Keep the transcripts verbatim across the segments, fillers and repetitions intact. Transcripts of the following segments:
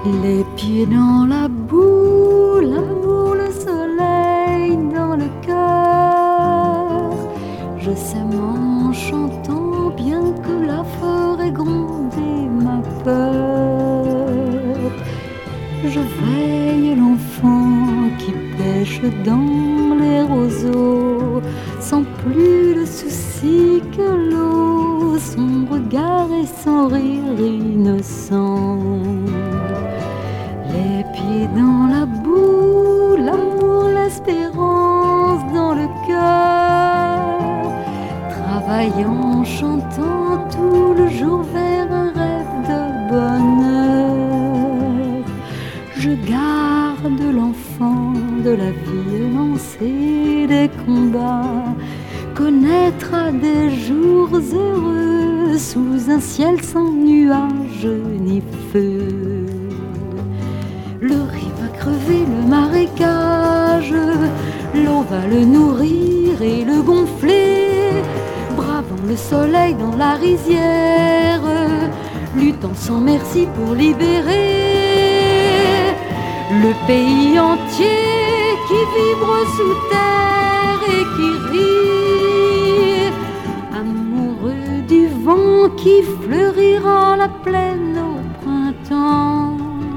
Les pieds dans la boue, l'amour, le soleil dans le cœur. Je sème en chantant, bien que la forêt gronde et ma peur. Je veille l'enfant qui pêche dans les roseaux, sans plus de soucis que l'eau, son regard et son rire innocent. Les pieds dans la boue, l'amour, l'espérance dans le cœur. Travaillant, chantant tout le jour vers un rêve de bonheur. Je garde l'enfant de la vie, lancer des combats, connaître à des jours heureux sous un ciel sans nuages ni feu. Le riz va crever le marécage, l'eau va le nourrir et le gonfler, bravant le soleil dans la rizière, luttant sans merci pour libérer le pays entier qui vibre sous terre et qui rit, amoureux du vent qui fleurira la plaine au printemps.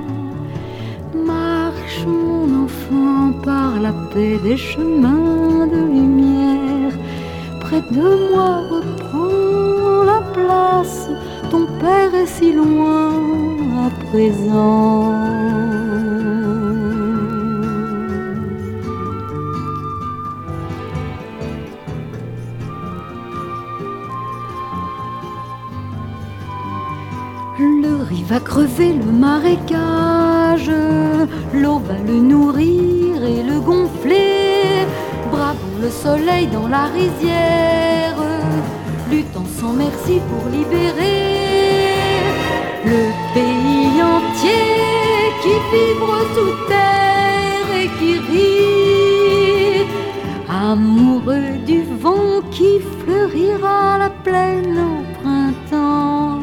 Marche mon enfant par la paix des chemins de lumière, près de moi reprends la place, ton père est si loin à présent. Le riz va crever le marécage, l'eau va le nourrir et le gonfler, bravant le soleil dans la rizière, luttant sans merci pour libérer le pays entier qui vibre sous terre et qui rit, amoureux du vent qui fleurira la plaine au printemps.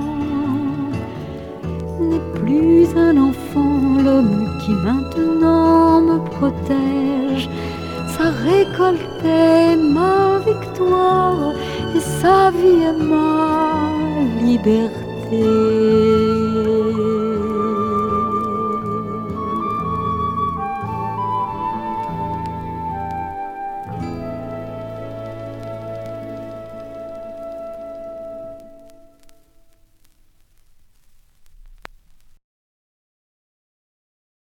N'est plus un enfant l'homme qui maintenant me protège, sa récolte est ma victoire et sa vie est ma liberté.